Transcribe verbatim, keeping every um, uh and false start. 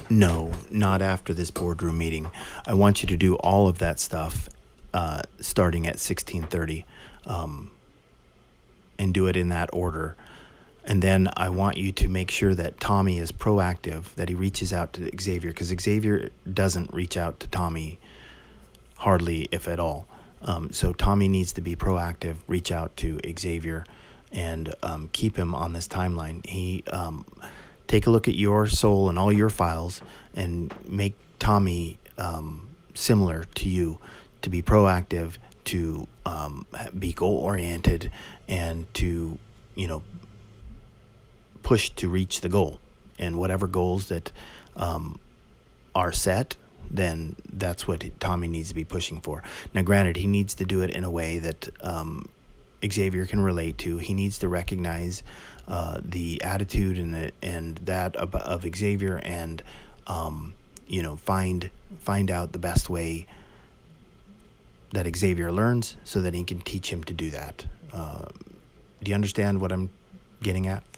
No, not after this boardroom meeting. I want you to do all of that stuff uh, starting at sixteen thirty, um, and do it in that order. And then I want you to make sure that Tommy is proactive, that he reaches out to Xavier, because Xavier doesn't reach out to Tommy hardly, if at all. Um, so Tommy needs to be proactive, reach out to Xavier, and um, keep him on this timeline. He um, take a look at your soul and all your files, and make Tommy um, similar to you, to be proactive, to um, be goal oriented, and to you know push to reach the goal, and whatever goals that um, are set, then that's what Tommy needs to be pushing for. Now, granted, he needs to do it in a way that um, Xavier can relate to. He needs to recognize uh, the attitude and the, and that of, of Xavier, and um, you know find find out the best way that Xavier learns, so that he can teach him to do that. Uh, do you understand what I'm getting at?